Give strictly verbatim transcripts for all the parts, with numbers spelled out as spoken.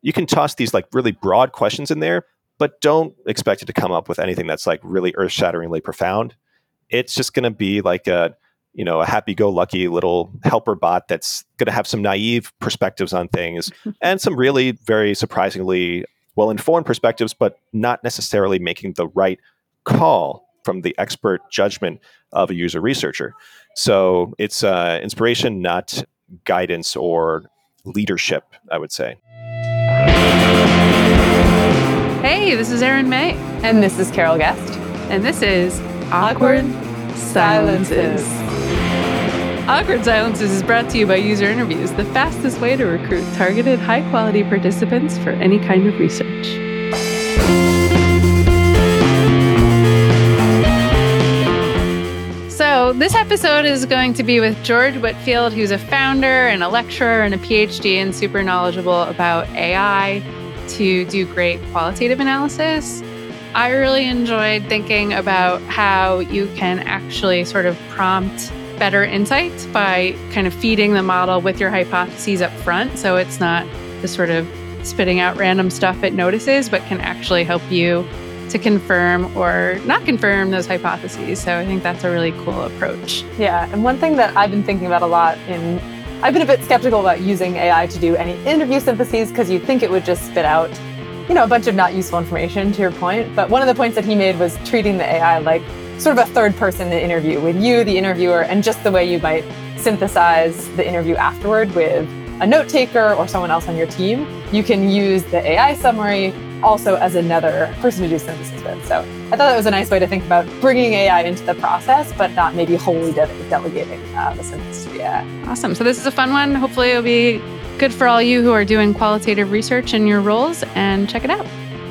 you can toss these like really broad questions in there, but don't expect it to come up with anything that's like really earth-shatteringly profound. It's just going to be like a, you know, a happy-go-lucky little helper bot that's going to have some naive perspectives on things and some really very surprisingly well-informed perspectives, but not necessarily making the right call from the expert judgment of a user researcher. So it's uh, inspiration, not guidance or leadership, I would say. Hey, this is Erin May. And this is Carol Guest. And this is Awkward, Awkward Silences. Awkward Silences is brought to you by User Interviews, the fastest way to recruit targeted, high-quality participants for any kind of research. So this episode is going to be with George Whitfield, who's a founder and a lecturer and a PhD and super knowledgeable about A I to do great qualitative analysis. I really enjoyed thinking about how you can actually sort of prompt better insights by kind of feeding the model with your hypotheses up front. So it's not just sort of spitting out random stuff it notices, but can actually help you to confirm or not confirm those hypotheses. So I think that's a really cool approach. Yeah, and one thing that I've been thinking about a lot in, I've been a bit skeptical about using A I to do any interview syntheses because you think it would just spit out, you know, a bunch of not useful information, to your point. But one of the points that he made was treating the A I like sort of a third person in the interview with you, the interviewer, and just the way you might synthesize the interview afterward with a note taker or someone else on your team. You can use the A I summary also as another person to do synthesis with. So I thought that was a nice way to think about bringing A I into the process, but not maybe wholly de- delegating uh, the synthesis to the A I. Awesome. So this is a fun one. Hopefully it'll be good for all you who are doing qualitative research in your roles, and check it out.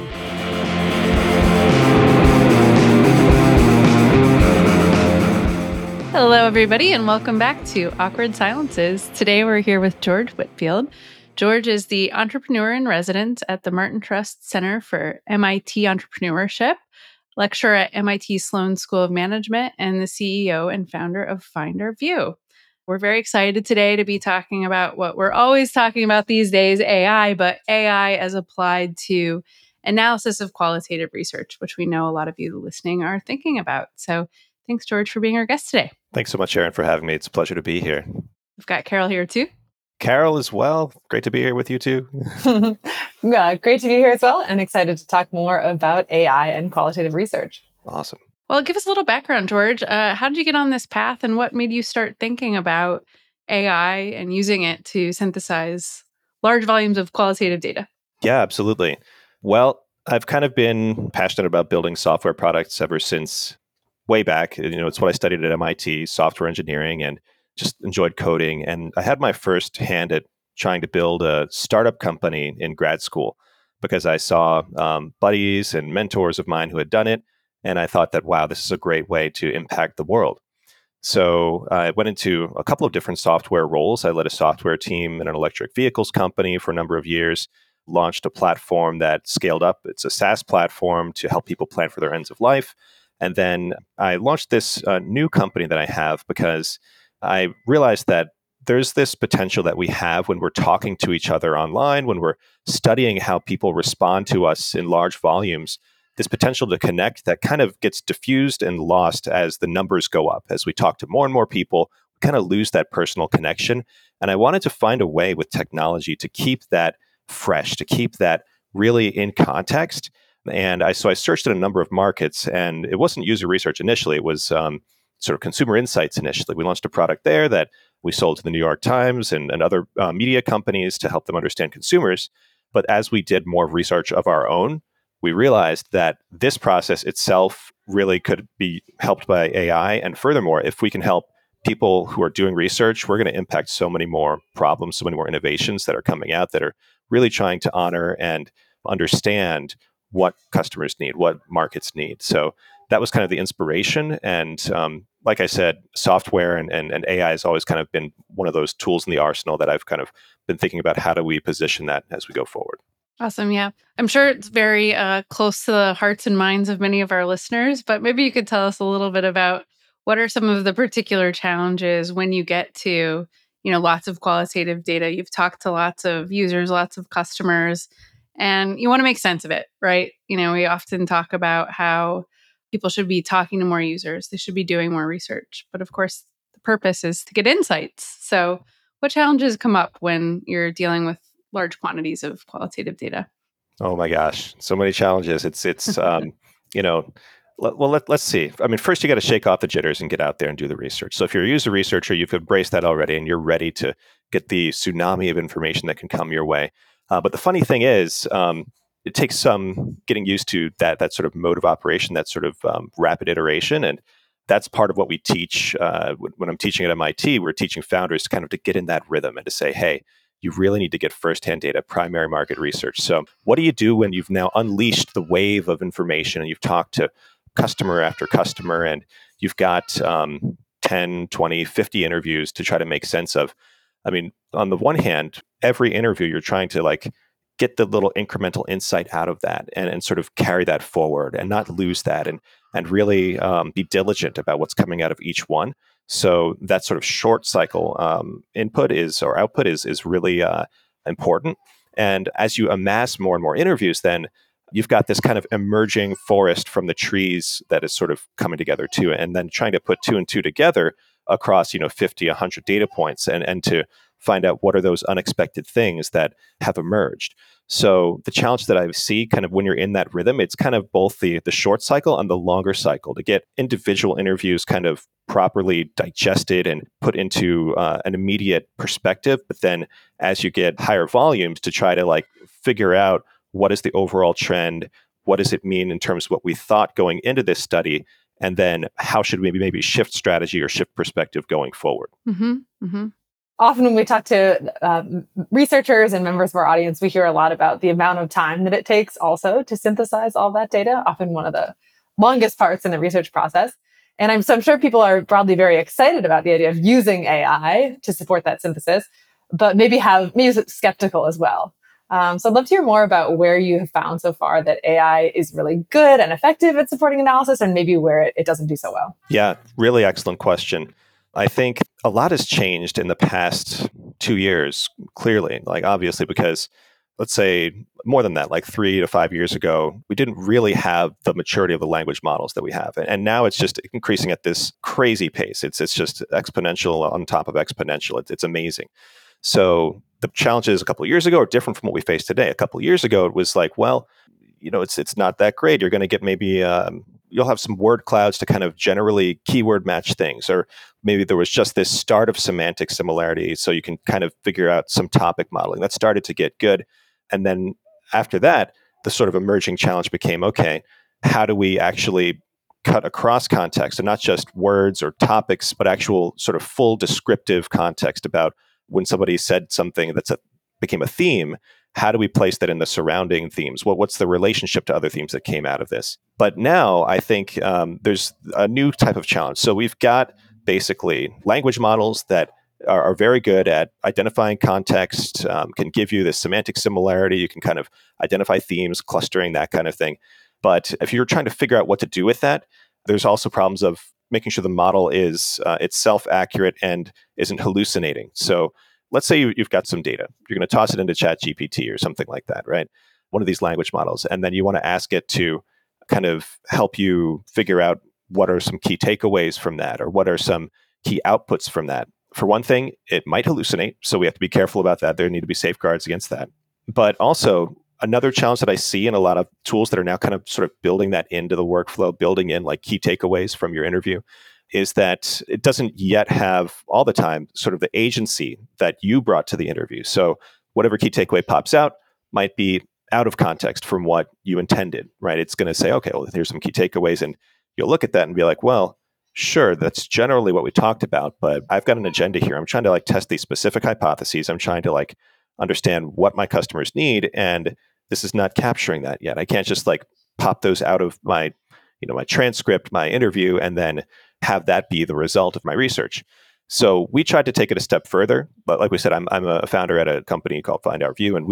Hello, everybody, and welcome back to Awkward Silences. Today we're here with George Whitfield. George is the entrepreneur in residence at the Martin Trust Center for M I T Entrepreneurship, lecturer at M I T Sloan School of Management, and the C E O and founder of FinderVue. We're very excited today to be talking about what we're always talking about these days, A I, but A I as applied to analysis of qualitative research, which we know a lot of you listening are thinking about. So thanks, George, for being our guest today. Thanks so much, Erin, for having me. It's a pleasure to be here. We've got Carol here too. Carol as well. Great to be here with you too. Yeah, great to be here as well, and excited to talk more about A I and qualitative research. Awesome. Well, give us a little background, George. Uh, how did you get on this path, and what made you start thinking about A I and using it to synthesize large volumes of qualitative data? Yeah, absolutely. Well, I've kind of been passionate about building software products ever since way back. You know, it's what I studied at M I T, software engineering, and just enjoyed coding. And I had my first hand at trying to build a startup company in grad school because I saw um, buddies and mentors of mine who had done it. And I thought that, wow, this is a great way to impact the world. So I went into a couple of different software roles. I led a software team in an electric vehicles company for a number of years, launched a platform that scaled up. It's a SaaS platform to help people plan for their ends of life. And then I launched this uh, new company that I have because I realized that there's this potential that we have when we're talking to each other online, when we're studying how people respond to us in large volumes, this potential to connect that kind of gets diffused and lost as the numbers go up. As we talk to more and more people, we kind of lose that personal connection. And I wanted to find a way with technology to keep that fresh, to keep that really in context. And I so I searched in a number of markets, and it wasn't user research initially. It was um, sort of consumer insights initially. We launched a product there that we sold to the New York Times and, and other uh, media companies to help them understand consumers. But as we did more research of our own, we realized that this process itself really could be helped by A I. And furthermore, if we can help people who are doing research, we're going to impact so many more problems, so many more innovations that are coming out that are really trying to honor and understand what customers need, what markets need. So that was kind of the inspiration. And um, like I said, software and, and, and A I has always kind of been one of those tools in the arsenal that I've kind of been thinking about how do we position that as we go forward. Awesome. Yeah. I'm sure it's very uh, close to the hearts and minds of many of our listeners, but maybe you could tell us a little bit about what are some of the particular challenges when you get to you know, lots of qualitative data. You've talked to lots of users, lots of customers, and you want to make sense of it, right? You know, we often talk about how people should be talking to more users. They should be doing more research. But of course, the purpose is to get insights. So what challenges come up when you're dealing with large quantities of qualitative data? Oh my gosh, so many challenges. It's, it's um, you know, l- well, let, let's see. I mean, first you got to shake off the jitters and get out there and do the research. So if you're a user researcher, you've embraced that already and you're ready to get the tsunami of information that can come your way. Uh, but the funny thing is, um, it takes some getting used to that that sort of mode of operation, that sort of um, rapid iteration, and that's part of what we teach. Uh, when I'm teaching at M I T, we're teaching founders kind of to get in that rhythm and to say, "Hey, you really need to get firsthand data, primary market research." So, what do you do when you've now unleashed the wave of information and you've talked to customer after customer, and you've got um, ten, twenty, fifty interviews to try to make sense of? I mean, on the one hand, every interview you're trying to like get the little incremental insight out of that and, and sort of carry that forward and not lose that and and really um, be diligent about what's coming out of each one. So that sort of short cycle um, input is or output is is really uh, important. And as you amass more and more interviews, then you've got this kind of emerging forest from the trees that is sort of coming together too, and then trying to put two and two together across, you know, fifty, one hundred data points and, and to find out what are those unexpected things that have emerged. So the challenge that I see kind of when you're in that rhythm, it's kind of both the, the short cycle and the longer cycle to get individual interviews kind of properly digested and put into uh, an immediate perspective. But then as you get higher volumes to try to like figure out what is the overall trend, what does it mean in terms of what we thought going into this study, and then how should we maybe shift strategy or shift perspective going forward? Mm-hmm. Mm-hmm. Often when we talk to um, researchers and members of our audience, we hear a lot about the amount of time that it takes also to synthesize all that data, often one of the longest parts in the research process. And I'm, so I'm sure people are broadly very excited about the idea of using A I to support that synthesis, but maybe have maybe skeptical as well. Um, so I'd love to hear more about where you have found so far that A I is really good and effective at supporting analysis and maybe where it, it doesn't do so well. Yeah, really excellent question. I think a lot has changed in the past two years, clearly, like obviously, because let's say more than that, like three to five years ago, we didn't really have the maturity of the language models that we have. And now it's just increasing at this crazy pace. It's it's just exponential on top of exponential. It's, it's amazing. So the challenges a couple of years ago are different from what we face today. A couple of years ago, it was like, well, you know, it's it's not that great. You're going to get maybe um, you'll have some word clouds to kind of generally keyword match things, or maybe there was just this start of semantic similarity, so you can kind of figure out some topic modeling. That started to get good, and then after that, the sort of emerging challenge became, okay, how do we actually cut across context, and not just words or topics, but actual sort of full descriptive context about when somebody said something that's a, became a theme. How do we place that in the surrounding themes? What, what's the relationship to other themes that came out of this? But now I think um, there's a new type of challenge. So we've got basically language models that are, are very good at identifying context, um, can give you this semantic similarity. You can kind of identify themes, clustering, that kind of thing. But if you're trying to figure out what to do with that, there's also problems of making sure the model is uh, itself accurate and isn't hallucinating. So let's say you, you've got some data. You're going to toss it into ChatGPT or something like that, right? One of these language models. And then you want to ask it to kind of help you figure out what are some key takeaways from that, or what are some key outputs from that. For one thing, it might hallucinate. So we have to be careful about that. There need to be safeguards against that. But also, another challenge that I see in a lot of tools that are now kind of sort of building that into the workflow, building in like key takeaways from your interview, is that it doesn't yet have all the time sort of the agency that you brought to the interview. So whatever key takeaway pops out might be out of context from what you intended, right? It's going to say, okay, well, here's some key takeaways. And you'll look at that and be like, well, sure, that's generally what we talked about, but I've got an agenda here. I'm trying to like test these specific hypotheses. I'm trying to like understand what my customers need. And this is not capturing that yet. I can't just like pop those out of my, you know, my transcript, my interview, and then have that be the result of my research. So we tried to take it a step further, but like we said, I'm I'm a founder at a company called Find Our View, and we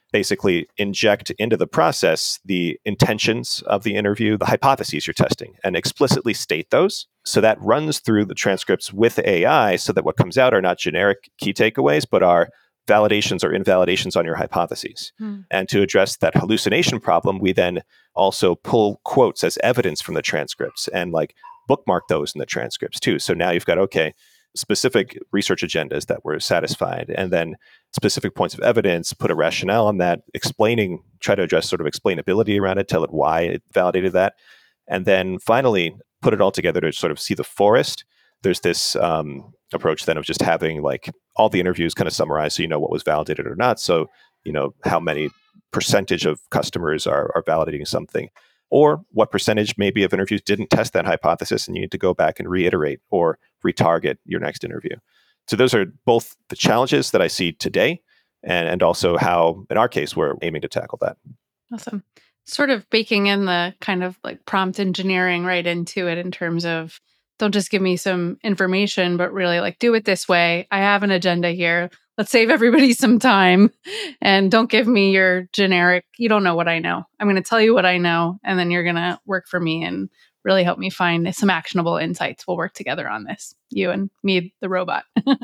basically inject into the process the intentions of the interview, the hypotheses you're testing, and explicitly state those. So that runs through the transcripts with A I so that what comes out are not generic key takeaways, but are validations or invalidations on your hypotheses. Hmm. And to address that hallucination problem, we then also pull quotes as evidence from the transcripts and like bookmark those in the transcripts too. So now you've got, okay, specific research agendas that were satisfied, and then specific points of evidence, put a rationale on that, explaining, try to address sort of explainability around it, tell it why it validated that. And then finally, put it all together to sort of see the forest. There's this um, approach then of just having like all the interviews kind of summarized so you know what was validated or not. So, you know, how many percentage of customers are, are validating something, or what percentage maybe of interviews didn't test that hypothesis and you need to go back and reiterate or retarget your next interview. So those are both the challenges that I see today and, and also how, in our case, we're aiming to tackle that. Awesome. Sort of baking in the kind of like prompt engineering right into it in terms of don't just give me some information, but really like do it this way. I have an agenda here. Let's save everybody some time and don't give me your generic, you don't know what I know. I'm going to tell you what I know, and then you're going to work for me and really help me find some actionable insights. We'll work together on this, you and me, the robot.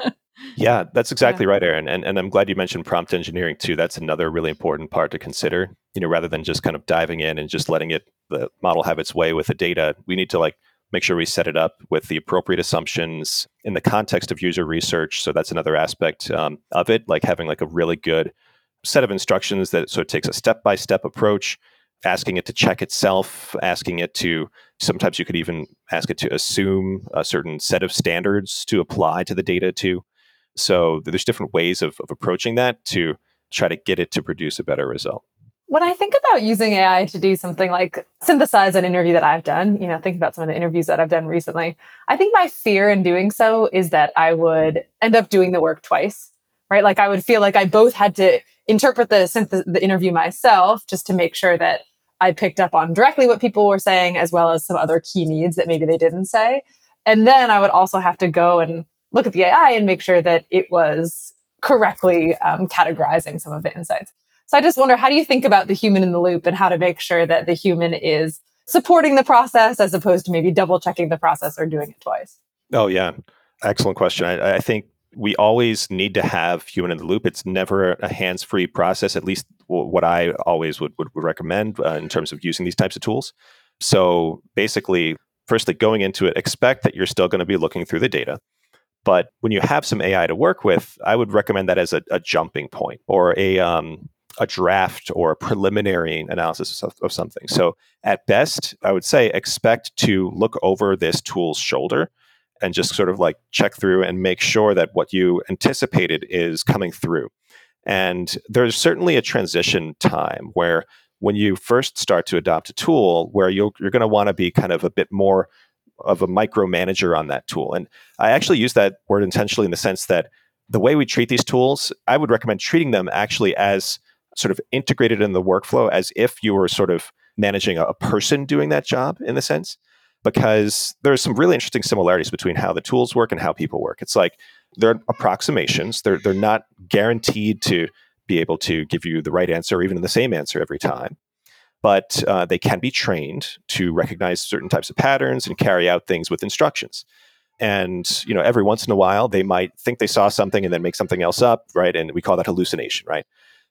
Yeah, that's exactly yeah. right, Erin. And, and I'm glad you mentioned prompt engineering too. That's another really important part to consider. You know, rather than just kind of diving in and just letting it, the model have its way with the data, we need to like make sure we set it up with the appropriate assumptions in the context of user research. So that's another aspect um, of it, like having like a really good set of instructions that sort of takes a step-by-step approach, asking it to check itself, asking it to, sometimes you could even ask it to assume a certain set of standards to apply to the data too. So there's different ways of, of approaching that to try to get it to produce a better result. When I think about using A I to do something like synthesize an interview that I've done, you know, think about some of the interviews that I've done recently, I think my fear in doing so is that I would end up doing the work twice, right? Like I would feel like I both had to interpret the synth- the interview myself just to make sure that I picked up on directly what people were saying, as well as some other key needs that maybe they didn't say. And then I would also have to go and look at the A I and make sure that it was correctly um, categorizing some of the insights. So I just wonder, how do you think about the human in the loop and how to make sure that the human is supporting the process as opposed to maybe double checking the process or doing it twice? Oh, yeah. Excellent question. I, I think we always need to have human in the loop. It's never a hands-free process, at least what I always would, would, would recommend uh, in terms of using these types of tools. So basically, firstly, going into it, expect that you're still going to be looking through the data. But when you have some A I to work with, I would recommend that as a, a jumping point or a um, a draft or a preliminary analysis of, of something. So at best, I would say expect to look over this tool's shoulder and just sort of like check through and make sure that what you anticipated is coming through. And there's certainly a transition time where when you first start to adopt a tool where you'll, you're going to want to be kind of a bit more of a micromanager on that tool. And I actually use that word intentionally in the sense that the way we treat these tools, I would recommend treating them actually as sort of integrated in the workflow as if you were sort of managing a, a person doing that job in the sense, because there's some really interesting similarities between how the tools work and how people work. It's like they're approximations. They're they're not guaranteed to be able to give you the right answer or even the same answer every time. But uh, they can be trained to recognize certain types of patterns and carry out things with instructions. And, you know, every once in a while, they might think they saw something and then make something else up, right? And we call that hallucination, right?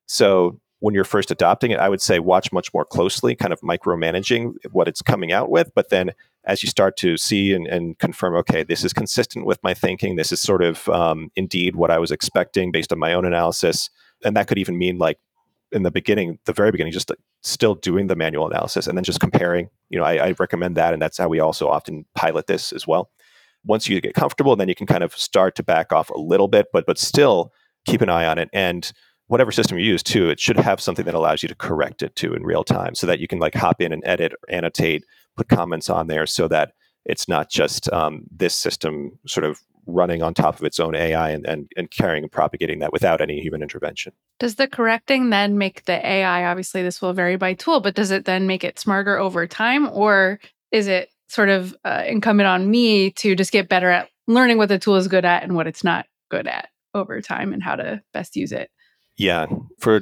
So when you're first adopting it, I would say watch much more closely, kind of micromanaging what it's coming out with. But then as you start to see and, and confirm, okay, this is consistent with my thinking, this is sort of um, indeed what I was expecting based on my own analysis. And that could even mean like in the beginning, the very beginning, just like still doing the manual analysis and then just comparing. You know, I, I recommend that. And that's how we also often pilot this as well. Once you get comfortable, then you can kind of start to back off a little bit, but but still keep an eye on it. And whatever system you use too, it should have something that allows you to correct it too in real time so that you can like hop in and edit or annotate, put comments on there so that it's not just um, this system sort of running on top of its own A I and, and, and carrying and propagating that without any human intervention. Does the correcting then make the A I, obviously this will vary by tool, but does it then make it smarter over time? Or is it sort of uh, incumbent on me to just get better at learning what the tool is good at and what it's not good at over time and how to best use it? Yeah, for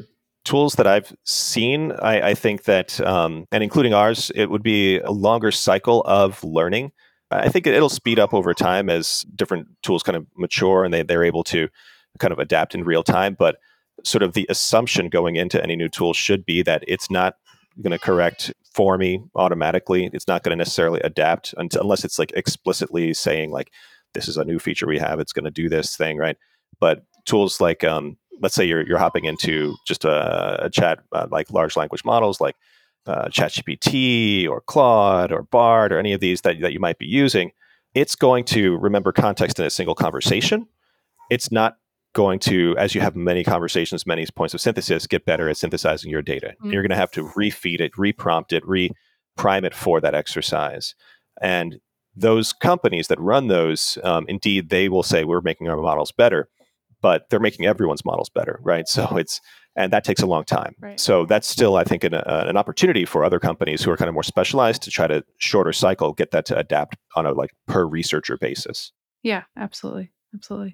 tools that I've seen, I, I think that, um, and including ours, it would be a longer cycle of learning. I think it'll speed up over time as different tools kind of mature and they, they're able to kind of adapt in real time. But sort of the assumption going into any new tool should be that it's not going to correct for me automatically. It's not going to necessarily adapt until, unless it's like explicitly saying like, this is a new feature we have, it's going to do this thing, right? But tools like, um, let's say you're you're hopping into just a, a chat, uh, like large language models like uh, ChatGPT or Claude or Bard or any of these that, that you might be using, it's going to remember context in a single conversation. It's not going to, as you have many conversations, many points of synthesis, get better at synthesizing your data. Mm-hmm. You're going to have to refeed it, reprompt it, re-prime it for that exercise. And those companies that run those, um, indeed, they will say, we're making our models better, but they're making everyone's models better, right? So it's, and that takes a long time. Right. So that's still, I think, an, uh, an opportunity for other companies who are kind of more specialized to try to shorter cycle, get that to adapt on a like per researcher basis. Yeah, absolutely. Absolutely.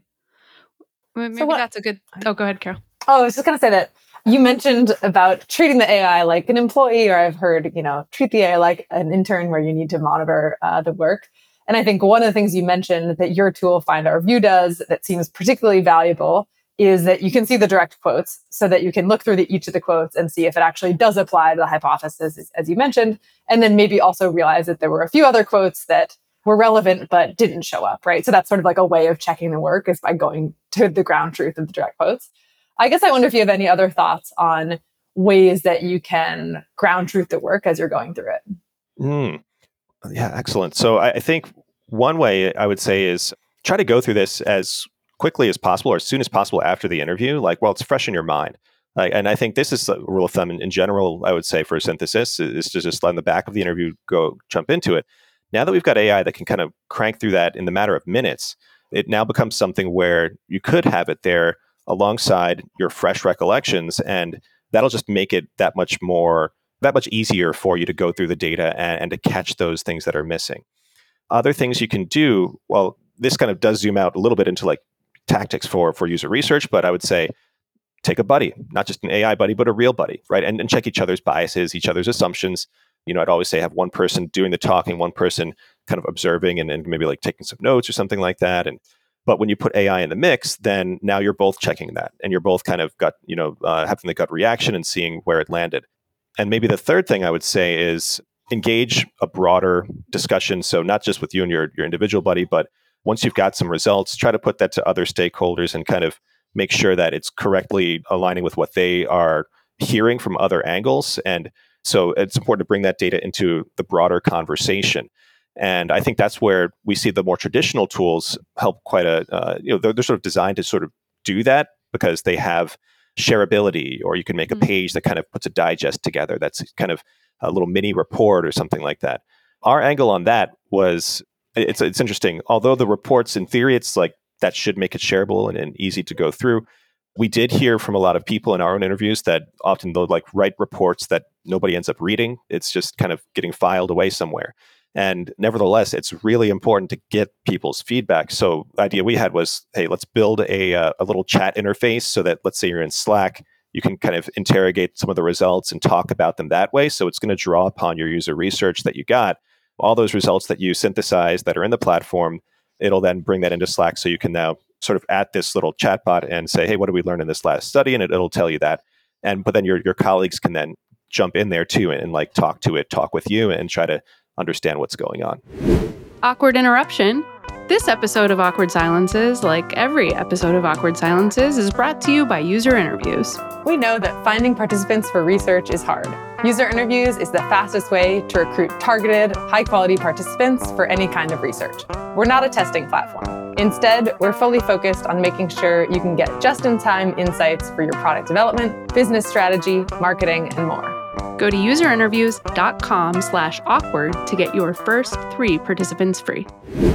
Maybe so what, that's a good, oh, go ahead, Carol. Oh, I was just going to say that you mentioned about treating the A I like an employee, or I've heard, you know, treat the A I like an intern where you need to monitor uh, the work. And I think one of the things you mentioned that your tool Find Our View does that seems particularly valuable is that you can see the direct quotes so that you can look through the, each of the quotes and see if it actually does apply to the hypothesis, as, as you mentioned. And then maybe also realize that there were a few other quotes that were relevant but didn't show up, right? So that's sort of like a way of checking the work is by going to the ground truth of the direct quotes. I guess I wonder if you have any other thoughts on ways that you can ground truth the work as you're going through it. Mm. Yeah, excellent. So I, I think one way I would say is try to go through this as quickly as possible or as soon as possible after the interview, like, well, it's fresh in your mind. Like, and I think this is a rule of thumb in, in general, I would say for synthesis, is to just let in the back of the interview, go jump into it. Now that we've got A I that can kind of crank through that in the matter of minutes, it now becomes something where you could have it there alongside your fresh recollections, and that'll just make it that much more, that much easier for you to go through the data and, and to catch those things that are missing. Other things you can do, well, this kind of does zoom out a little bit into like tactics for, for user research, but I would say take a buddy, not just an A I buddy, but a real buddy, right? And, and check each other's biases, each other's assumptions. You know, I'd always say have one person doing the talking, one person kind of observing and, and maybe like taking some notes or something like that. And but when you put A I in the mix, then now you're both checking that and you're both kind of got, you know, uh, having the gut reaction and seeing where it landed. And maybe the third thing I would say is engage a broader discussion. So not just with you and your, your individual buddy, but once you've got some results, try to put that to other stakeholders and kind of make sure that it's correctly aligning with what they are hearing from other angles. And so it's important to bring that data into the broader conversation. And I think that's where we see the more traditional tools help quite a, uh, you know, they're, they're sort of designed to sort of do that because they have shareability, or you can make a page that kind of puts a digest together. That's kind of a little mini report or something like that. Our angle on that was, it's it's interesting. Although the reports, in theory, it's like that should make it shareable and, and easy to go through. We did hear from a lot of people in our own interviews that often they'll like write reports that nobody ends up reading. It's just kind of getting filed away somewhere. And nevertheless, it's really important to get people's feedback. So the idea we had was, hey, let's build a, uh, a little chat interface so that, let's say you're in Slack, you can kind of interrogate some of the results and talk about them that way. So it's going to draw upon your user research that you got, all those results that you synthesize that are in the platform. It'll then bring that into Slack so you can now sort of add this little chatbot and say, hey, what did we learn in this last study? And it, it'll tell you that. And but then your your colleagues can then jump in there too and, and like talk to it, talk with you and try to understand what's going on. Awkward interruption. This episode of Awkward Silences, like every episode of Awkward Silences, is brought to you by User Interviews. We know that finding participants for research is hard. User Interviews is the fastest way to recruit targeted, high-quality participants for any kind of research. We're not a testing platform. Instead, we're fully focused on making sure you can get just-in-time insights for your product development, business strategy, marketing, and more. Go to userinterviews.com slash awkward to get your first three participants free.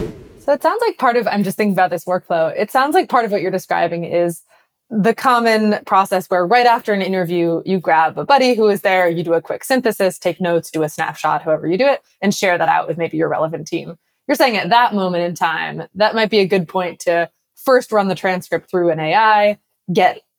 So it sounds like part of, I'm just thinking about this workflow, it sounds like part of what you're describing is the common process where right after an interview, you grab a buddy who is there, you do a quick synthesis, take notes, do a snapshot, however you do it, and share that out with maybe your relevant team. You're saying at that moment in time, that might be a good point to first run the transcript through an A I, get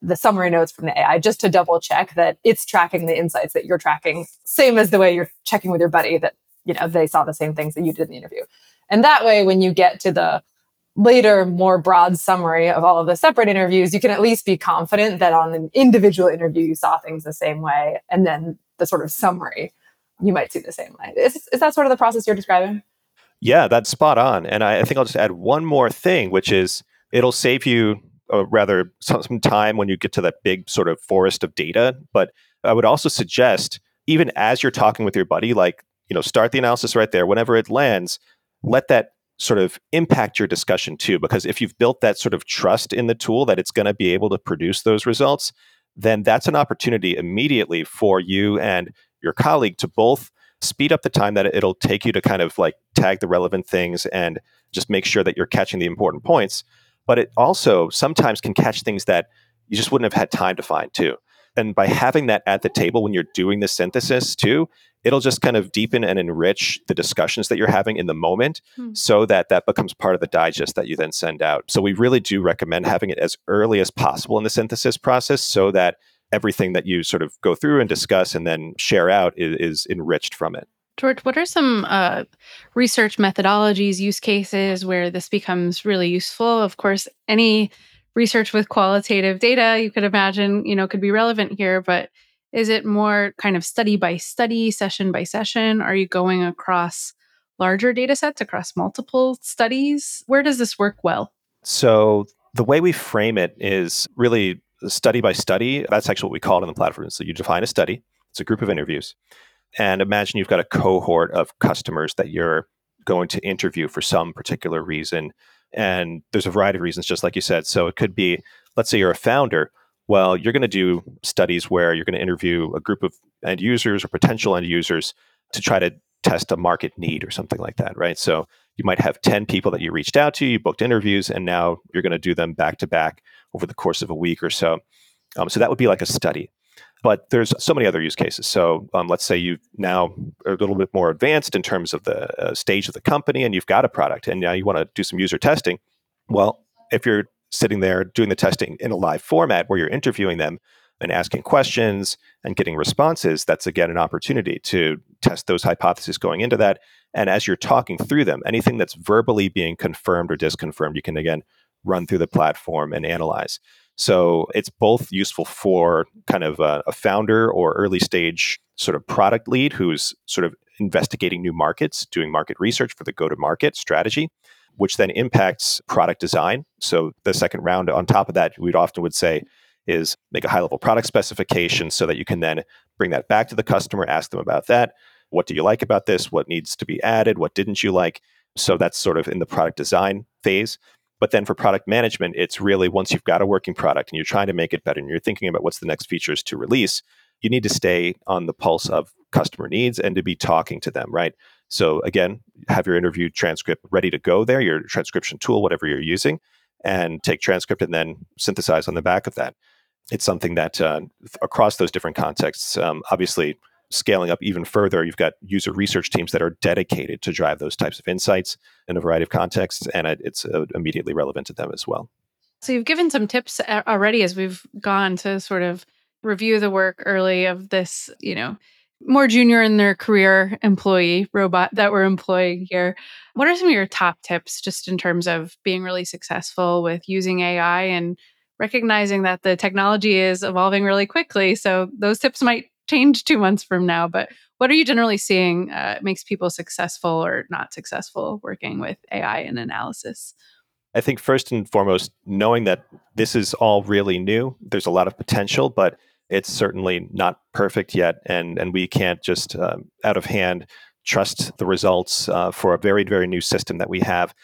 the summary notes from the A I just to double check that it's tracking the insights that you're tracking, same as the way you're checking with your buddy that, you know, they saw the same things that you did in the interview. And that way, when you get to the later, more broad summary of all of the separate interviews, you can at least be confident that on an individual interview, you saw things the same way. And then the sort of summary, you might see the same way. Is, is that sort of the process you're describing? Yeah, that's spot on. And I, I think I'll just add one more thing, which is it'll save you uh, rather some, some time when you get to that big sort of forest of data. But I would also suggest, even as you're talking with your buddy, like, you know, start the analysis right there. Whenever it lands, let that sort of impact your discussion too, because if you've built that sort of trust in the tool that it's going to be able to produce those results, then that's an opportunity immediately for you and your colleague to both speed up the time that it'll take you to kind of like tag the relevant things and just make sure that you're catching the important points. But it also sometimes can catch things that you just wouldn't have had time to find too. And by having that at the table when you're doing the synthesis too, it'll just kind of deepen and enrich the discussions that you're having in the moment hmm. so that that becomes part of the digest that you then send out. So we really do recommend having it as early as possible in the synthesis process so that everything that you sort of go through and discuss and then share out is, is enriched from it. George, what are some uh, research methodologies, use cases where this becomes really useful? Of course, any research with qualitative data, you could imagine, you know, could be relevant here, but is it more kind of study by study, session by session? Are you going across larger data sets, across multiple studies? Where does this work well? So the way we frame it is really study by study. That's actually what we call it in the platform. So you define a study. It's a group of interviews. And imagine you've got a cohort of customers that you're going to interview for some particular reason. And there's a variety of reasons, just like you said. So it could be, let's say you're a founder. Well, you're going to do studies where you're going to interview a group of end users or potential end users to try to test a market need or something like that, right? So you might have ten people that you reached out to, you booked interviews, and now you're going to do them back to back over the course of a week or so. Um, so that would be like a study. But there's so many other use cases. So um, let's say you now are a little bit more advanced in terms of the uh, stage of the company and you've got a product and now you want to do some user testing. Well, if you're sitting there doing the testing in a live format where you're interviewing them and asking questions and getting responses, that's again an opportunity to test those hypotheses going into that. And as you're talking through them, anything that's verbally being confirmed or disconfirmed, you can again run through the platform and analyze. So it's both useful for kind of a, a founder or early stage sort of product lead who's sort of investigating new markets, doing market research for the go-to-market strategy, which then impacts product design. So the second round on top of that, we'd often would say is make a high-level product specification so that you can then bring that back to the customer, ask them about that. What do you like about this? What needs to be added? What didn't you like? So that's sort of in the product design phase. But then for product management, it's really once you've got a working product and you're trying to make it better and you're thinking about what's the next features to release, you need to stay on the pulse of customer needs and to be talking to them, right? So again, have your interview transcript ready to go there, your transcription tool, whatever you're using, and take transcript and then synthesize on the back of that. It's something that uh, across those different contexts, um, obviously scaling up even further, you've got user research teams that are dedicated to drive those types of insights in a variety of contexts, and it, it's uh, immediately relevant to them as well. So you've given some tips already as we've gone to sort of review the work early of this, you know, more junior in their career employee robot that we're employing here. What are some of your top tips just in terms of being really successful with using A I and recognizing that the technology is evolving really quickly? So those tips might change two months from now, but what are you generally seeing uh, makes people successful or not successful working with A I and analysis? I think first and foremost, knowing that this is all really new, there's a lot of potential, but it's certainly not perfect yet. And, and we can't just um, out of hand trust the results uh, for a very, very new system that we have.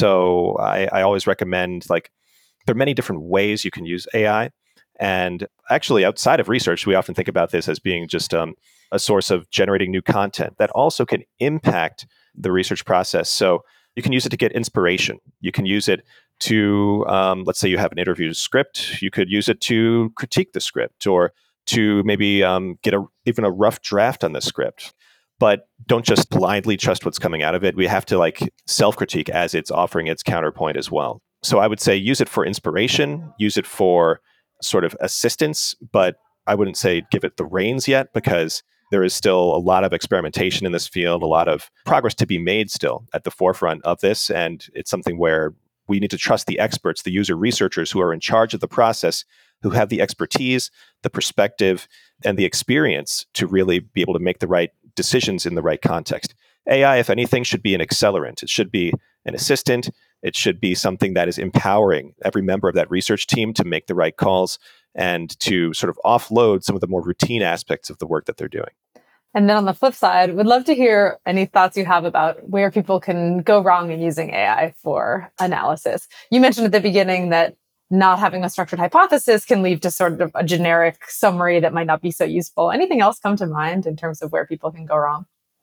So I, I always recommend, like, there are many different ways you can use A I. And actually, outside of research, we often think about this as being just um, a source of generating new content that also can impact the research process. So you can use it to get inspiration. You can use it to, um, let's say you have an interview script. You could use it to critique the script or to maybe um, get a, even a rough draft on the script. But don't just blindly trust what's coming out of it. We have to like self-critique as it's offering its counterpoint as well. So I would say use it for inspiration, use it for sort of assistance, but I wouldn't say give it the reins yet, because there is still a lot of experimentation in this field, a lot of progress to be made still at the forefront of this. And it's something where we need to trust the experts, the user researchers who are in charge of the process, who have the expertise, the perspective, and the experience to really be able to make the right decisions in the right context. A I, if anything, should be an accelerant. It should be an assistant. It should be something that is empowering every member of that research team to make the right calls and to sort of offload some of the more routine aspects of the work that they're doing. And then on the flip side, would love to hear any thoughts you have about where people can go wrong in using A I for analysis. You mentioned at the beginning that not having a structured hypothesis can lead to sort of a generic summary that might not be so useful. Anything else come to mind in terms of where people can go wrong?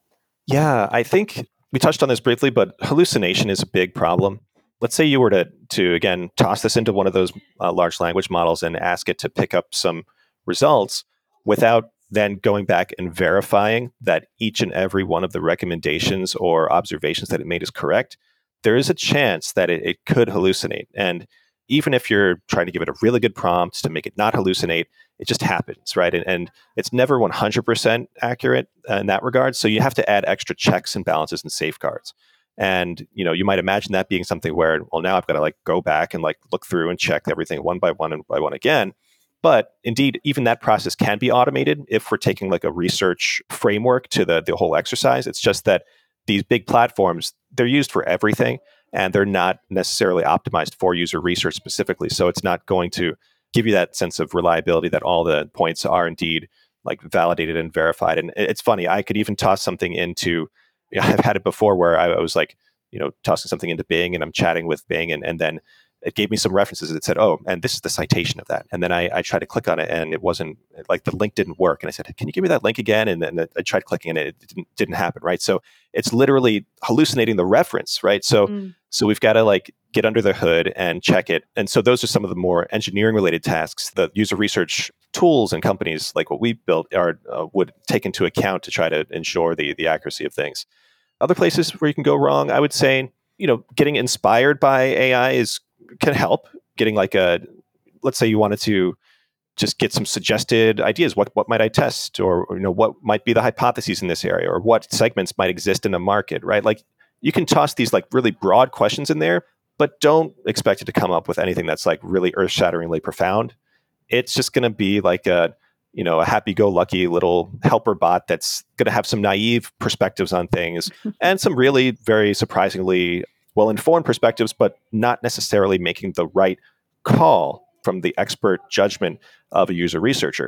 Yeah, I think we touched on this briefly, but hallucination is a big problem. Let's say you were to, to again, toss this into one of those uh, large language models and ask it to pick up some results without then going back and verifying that each and every one of the recommendations or observations that it made is correct. There is a chance that it, it could hallucinate. And even if you're trying to give it a really good prompt to make it not hallucinate, it just happens, right? And, and it's never one hundred percent accurate uh, in that regard. So you have to add extra checks and balances and safeguards. And, you know, you might imagine that being something where, well, now I've got to like go back and like look through and check everything one by one and by one again. But indeed, even that process can be automated if we're taking like a research framework to the, the whole exercise. It's just that these big platforms, they're used for everything and they're not necessarily optimized for user research specifically. So it's not going to give you that sense of reliability that all the points are indeed like validated and verified. And it's funny, I could even toss something into, you know, I've had it before where I was like, you know, tossing something into Bing and I'm chatting with Bing and, and then it gave me some references. It said, oh, and this is the citation of that. And then I, I tried to click on it and it wasn't, like the link didn't work. And I said, can you give me that link again? And then I tried clicking and it didn't, didn't happen, right? So it's literally hallucinating the reference, right? So mm. so we've got to like get under the hood and check it. And so those are some of the more engineering related tasks that user research tools and companies like what we built are uh, would take into account to try to ensure the the accuracy of things. Other places where you can go wrong, I would say, you know, getting inspired by A I is can help. Getting like a, let's say you wanted to just get some suggested ideas. What what might I test, or, or you know, what might be the hypotheses in this area, or what segments might exist in the market, right? Like you can toss these like really broad questions in there, but don't expect it to come up with anything that's like really earth-shatteringly profound. It's just going to be like a, you know, a happy-go-lucky little helper bot that's going to have some naive perspectives on things and some really very surprisingly well-informed perspectives, but not necessarily making the right call from the expert judgment of a user researcher.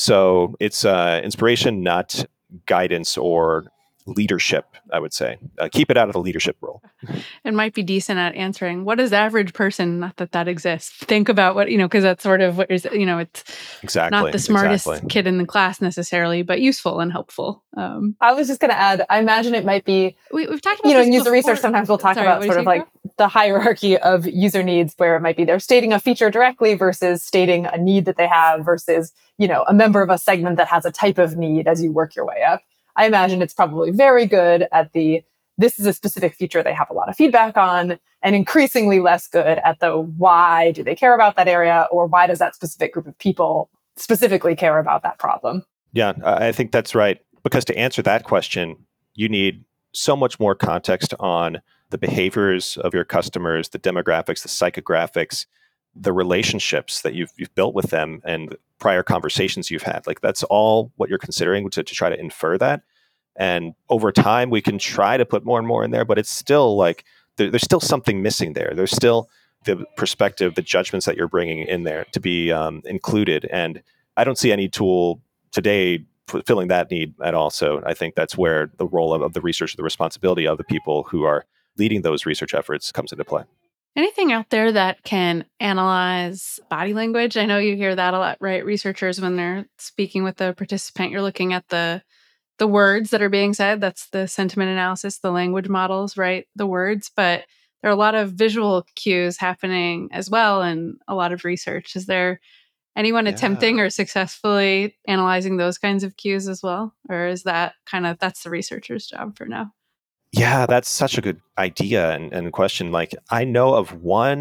So it's uh, inspiration, not guidance or leadership, I would say. Uh, keep it out of the leadership role. It might be decent at answering, what is average person? Not that that exists. Think about what, you know, because that's sort of what is, you know, it's exactly, not the smartest exactly. kid in the class necessarily, but useful and helpful. Um, I was just going to add, I imagine it might be, we, we've talked about you know, this in user before. research, sometimes we'll talk Sorry, about sort of like the hierarchy of user needs, where it might be they're stating a feature directly versus stating a need that they have versus, you know, a member of a segment that has a type of need as you work your way up. I imagine it's probably very good at the, this is a specific feature they have a lot of feedback on, and increasingly less good at the why do they care about that area, or why does that specific group of people specifically care about that problem? Yeah, I think that's right. Because to answer that question, you need so much more context on the behaviors of your customers, the demographics, the psychographics, the relationships that you've you've built with them and prior conversations you've had. Like that's all what you're considering to, to try to infer that. And over time, we can try to put more and more in there, but it's still like, there, there's still something missing there. There's still the perspective, the judgments that you're bringing in there to be um, included. And I don't see any tool today fulfilling that need at all. So I think that's where the role of, of the research, the responsibility of the people who are leading those research efforts comes into play. Anything out there that can analyze body language? I know you hear that a lot, right? Researchers, when they're speaking with the participant, you're looking at the the words that are being said. That's the sentiment analysis, the language models, right? The words, but there are a lot of visual cues happening as well in a lot of research. Is there anyone Yeah. attempting or successfully analyzing those kinds of cues as well? Or is that kind of, that's the researcher's job for now? Yeah, that's such a good idea and, and question. Like, I know of one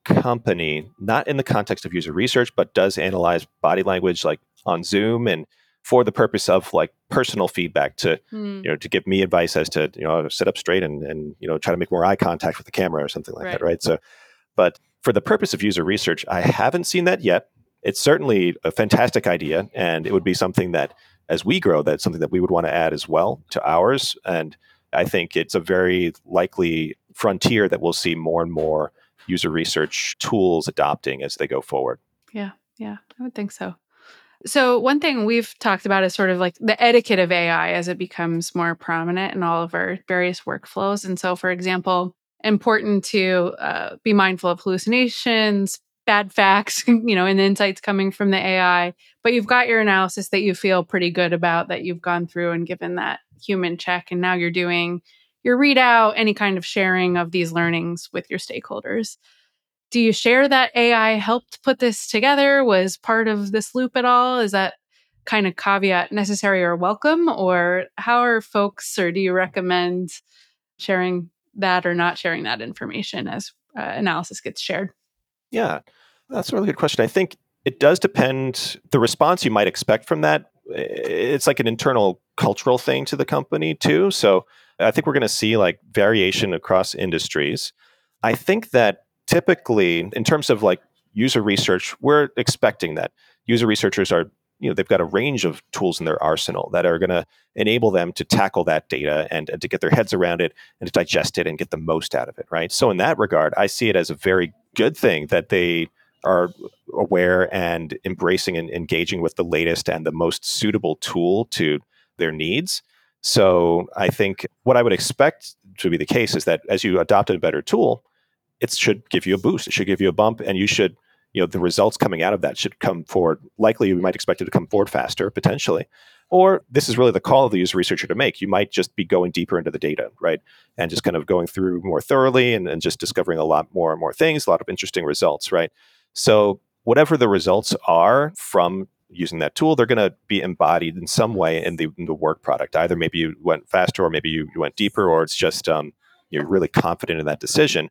company, not in the context of user research, but does analyze body language like on Zoom and for the purpose of like personal feedback to, Hmm. you know, to give me advice as to, you know, sit up straight and, and, you know, try to make more eye contact with the camera or something like Right. that. Right. So, but for the purpose of user research, I haven't seen that yet. It's certainly a fantastic idea. And it would be something that as we grow, that's something that we would want to add as well to ours. And I think it's a very likely frontier that we'll see more and more user research tools adopting as they go forward. Yeah, yeah, I would think so. So one thing we've talked about is sort of like the etiquette of A I as it becomes more prominent in all of our various workflows. And so, for example, important to uh, be mindful of hallucinations, bad facts, you know, and the insights coming from the A I. But you've got your analysis that you feel pretty good about, that you've gone through and given that human check. And now you're doing your readout, any kind of sharing of these learnings with your stakeholders. Do you share that A I helped put this together, was part of this loop at all? Is that kind of caveat necessary or welcome? Or how are folks, or do you recommend sharing that or not sharing that information as uh, analysis gets shared? Yeah, that's a really good question. I think it does depend. The response you might expect from that, it's like an internal cultural thing to the company too. So I think we're going to see like variation across industries. I think that typically, in terms of like user research, we're expecting that user researchers are, you know, they've got a range of tools in their arsenal that are going to enable them to tackle that data and, and to get their heads around it and to digest it and get the most out of it, right? So in that regard, I see it as a very good thing that they are aware and embracing and engaging with the latest and the most suitable tool to their needs. So I think what I would expect to be the case is that as you adopt a better tool, it should give you a boost. It should give you a bump, and you should, you know, the results coming out of that should come forward. Likely, you might expect it to come forward faster, potentially. Or this is really the call of the user researcher to make. You might just be going deeper into the data, right? And just kind of going through more thoroughly and, and just discovering a lot more and more things, a lot of interesting results, right? So whatever the results are from using that tool, they're going to be embodied in some way in the, in the work product. Either maybe you went faster, or maybe you, you went deeper, or it's just um, you're really confident in that decision.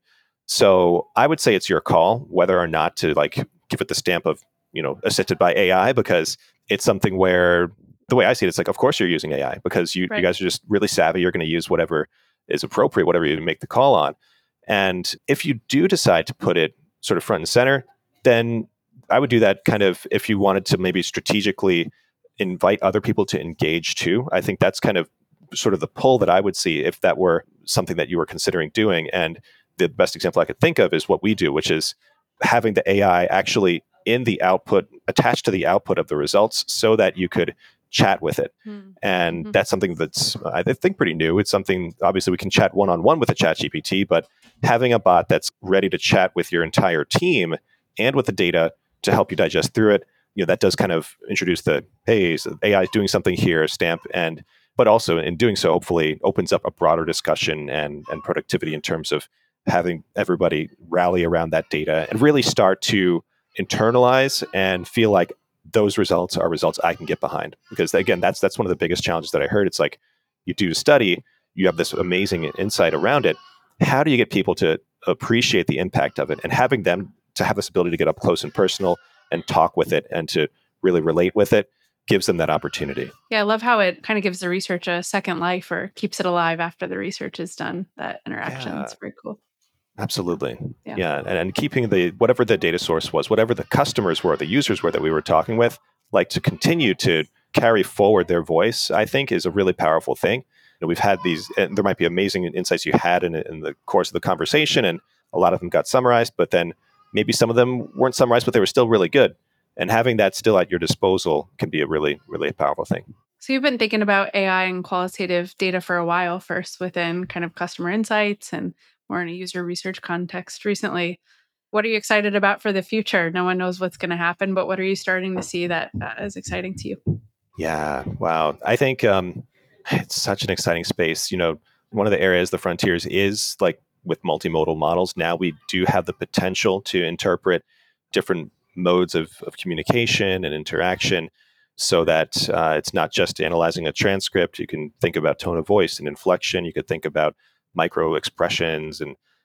So I would say it's your call whether or not to like give it the stamp of, you know, assisted by A I, because it's something where the way I see it, it's like, of course you're using A I because you, Right. you guys are just really savvy. You're going to use whatever is appropriate, whatever you make the call on. And if you do decide to put it sort of front and center, then I would do that kind of if you wanted to maybe strategically invite other people to engage too. I think that's kind of sort of the pull that I would see if that were something that you were considering doing. And the best example I could think of is what we do, which is having the A I actually in the output, attached to the output of the results so that you could chat with it. Mm-hmm. And that's something that's, I think, pretty new. It's something, obviously, we can chat one-on-one with a ChatGPT, but having a bot that's ready to chat with your entire team and with the data to help you digest through it, you know, that does kind of introduce the, hey, so A I is doing something here, stamp, and but also in doing so, hopefully opens up a broader discussion and, and productivity in terms of having everybody rally around that data and really start to internalize and feel like those results are results I can get behind. Because again, that's that's one of the biggest challenges that I heard. It's like you do a study, you have this amazing insight around it. How do you get people to appreciate the impact of it, and having them to have this ability to get up close and personal and talk with it and to really relate with it gives them that opportunity. Yeah, I love how it kind of gives the research a second life or keeps it alive after the research is done. That interaction Yeah. is very cool. Absolutely. Yeah. Yeah. And, and keeping the, whatever the data source was, whatever the customers were, the users were that we were talking with, like to continue to carry forward their voice, I think is a really powerful thing. You know, we've had these, and there might be amazing insights you had in, in the course of the conversation, and a lot of them got summarized, but then maybe some of them weren't summarized, but they were still really good. And having that still at your disposal can be a really, really powerful thing. So you've been thinking about A I and qualitative data for a while, first within kind of customer insights and more in a user research context recently. What are you excited about for the future? No one knows what's going to happen, but what are you starting to see that uh, is exciting to you? Yeah, wow. I think um, it's such an exciting space. You know, one of the areas, the frontiers, is like with multimodal models. Now we do have the potential to interpret different modes of, of communication and interaction so that uh, it's not just analyzing a transcript. You can think about tone of voice and inflection. You could think about micro expressions and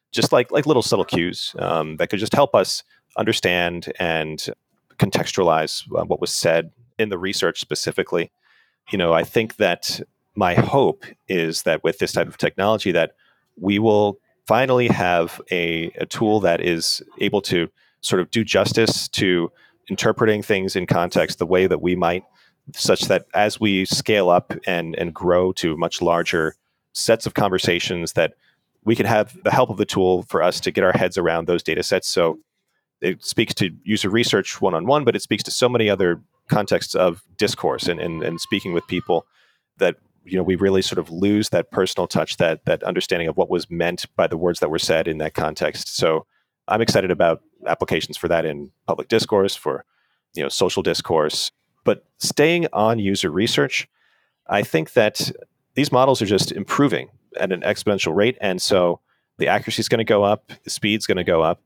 just like like little subtle cues um, that could just help us understand and contextualize uh, what was said in the research specifically. You know, I think that my hope is that with this type of technology that we will finally have a, a tool that is able to sort of do justice to interpreting things in context the way that we might, such that as we scale up and, and grow to much larger sets of conversations, that we can have the help of the tool for us to get our heads around those data sets. So it speaks to user research one-on-one, but it speaks to so many other contexts of discourse and, and, and speaking with people that, you know, we really sort of lose that personal touch, that that understanding of what was meant by the words that were said in that context. So I'm excited about applications for that in public discourse, for, you know, social discourse. But staying on user research, I think that these models are just improving at an exponential rate. And so the accuracy is going to go up, the speed's going to go up,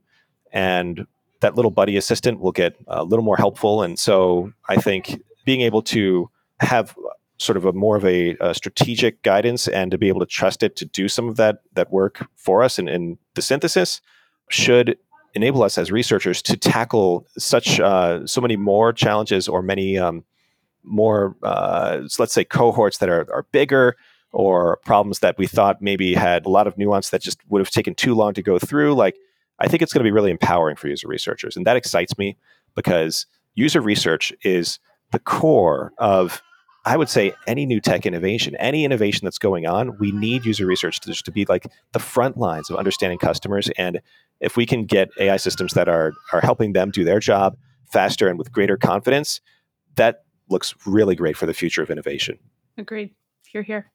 and that little buddy assistant will get a little more helpful. And so I think being able to have sort of a more of a, a strategic guidance and to be able to trust it to do some of that that work for us in, in the synthesis should enable us as researchers to tackle such uh, so many more challenges or many um, more, uh, let's say, cohorts that are, are bigger, or problems that we thought maybe had a lot of nuance that just would have taken too long to go through. Like, I think it's going to be really empowering for user researchers. And that excites me because user research is the core of, I would say, any new tech innovation, any innovation that's going on. We need user research to, to be like the front lines of understanding customers. And if we can get A I systems that are, are helping them do their job faster and with greater confidence, that looks really great for the future of innovation. Agreed. Hear, hear.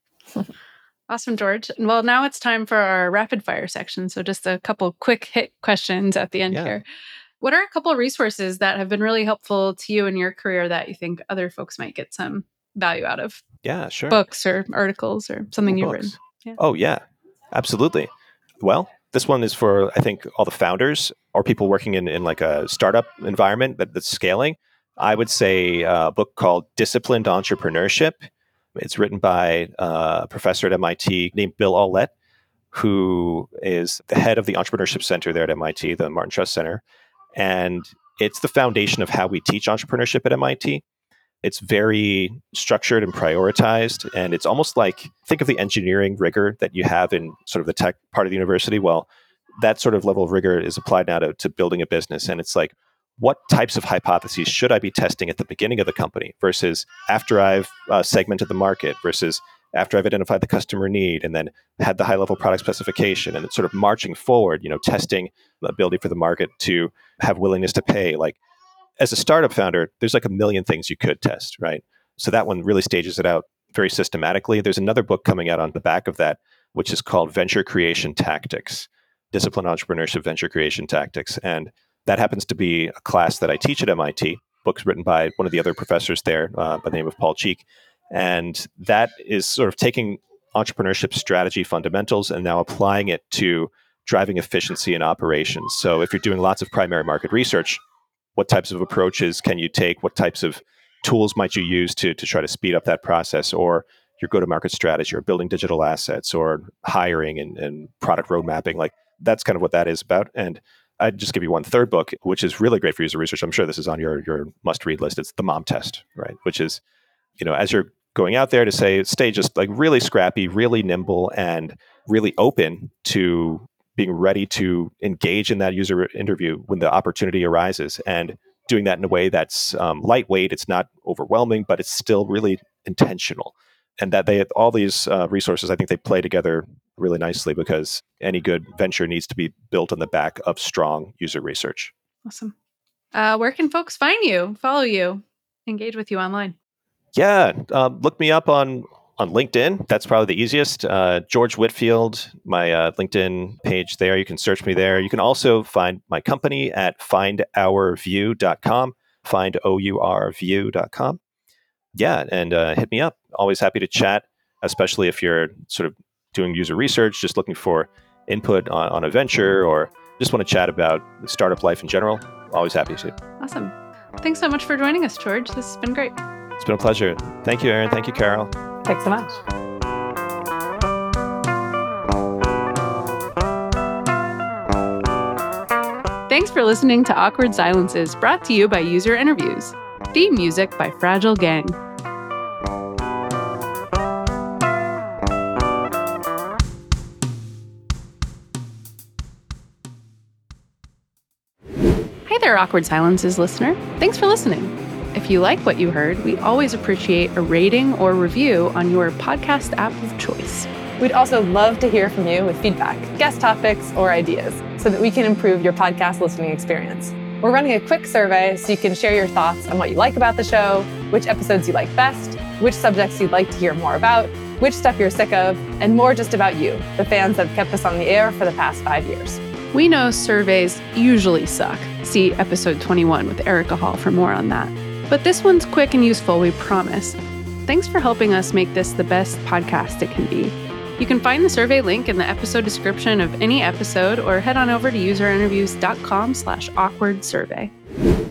Awesome, George. Well, now it's time for our rapid fire section. So just a couple quick hit questions at the end Yeah. here. What are a couple of resources that have been really helpful to you in your career that you think other folks might get some value out of? Yeah, sure. Books or articles or something Ooh, you've books. written. Yeah. Oh, yeah, absolutely. Well, this one is for, I think, all the founders or people working in, in like a startup environment that, that's scaling. I would say a book called Disciplined Entrepreneurship. It's written by a professor at M I T named Bill Aulet, who is the head of the Entrepreneurship Center there at M I T, the Martin Trust Center. And it's the foundation of how we teach entrepreneurship at M I T. It's very structured and prioritized. And it's almost like, think of the engineering rigor that you have in sort of the tech part of the university. Well, that sort of level of rigor is applied now to, to building a business. And it's like, what types of hypotheses should I be testing at the beginning of the company versus after I've uh, segmented the market versus after I've identified the customer need and then had the high level product specification, and it's sort of marching forward, you know, testing the ability for the market to have willingness to pay. Like, as a startup founder, there's like a million things you could test, right? So that one really stages it out very systematically. There's another book coming out on the back of that, which is called Venture Creation Tactics, Disciplined Entrepreneurship Venture Creation Tactics. And that happens to be a class that I teach at M I T, books written by one of the other professors there uh, by the name of Paul Cheek. And that is sort of taking entrepreneurship strategy fundamentals and now applying it to driving efficiency in operations. So if you're doing lots of primary market research, what types of approaches can you take? What types of tools might you use to, to try to speed up that process, or your go-to-market strategy, or building digital assets, or hiring and, and product road mapping? Like, that's kind of what that is about. And I'd just give you one third book, which is really great for user research. I'm sure this is on your, your must-read list. It's The Mom Test, right? Which is, you know, as you're going out there to say, stay just like really scrappy, really nimble, and really open to being ready to engage in that user interview when the opportunity arises, and doing that in a way that's um, lightweight. It's not overwhelming, but it's still really intentional. And that they, all these uh, resources, I think they play together really nicely, because any good venture needs to be built on the back of strong user research. Awesome. Uh, where can folks find you, follow you, engage with you online? Yeah, uh, look me up on, on LinkedIn. That's probably the easiest. Uh, George Whitfield, my uh, LinkedIn page there. You can search me there. You can also find my company at find our view dot com, find O U R view dot com. Yeah, and uh, hit me up. Always happy to chat, especially if you're sort of doing user research, just looking for input on, on a venture, or just want to chat about startup life in general. Always happy to. Awesome. Thanks so much for joining us, George. This has been great. It's been a pleasure. Thank you, Erin. Thank you, Carol. Thanks so much. Thanks for listening to Awkward Silences, brought to you by User Interviews. Theme music by Fragile Gang. Hey there, Awkward Silences listener. Thanks for listening. If you like what you heard, we always appreciate a rating or review on your podcast app of choice. We'd also love to hear from you with feedback, guest topics, or ideas so that we can improve your podcast listening experience. We're running a quick survey so you can share your thoughts on what you like about the show, which episodes you like best, which subjects you'd like to hear more about, which stuff you're sick of, and more just about you, the fans that have kept us on the air for the past five years. We know surveys usually suck. See episode twenty-one with Erica Hall for more on that. But this one's quick and useful, we promise. Thanks for helping us make this the best podcast it can be. You can find the survey link in the episode description of any episode or head on over to userinterviews.com slash awkward survey.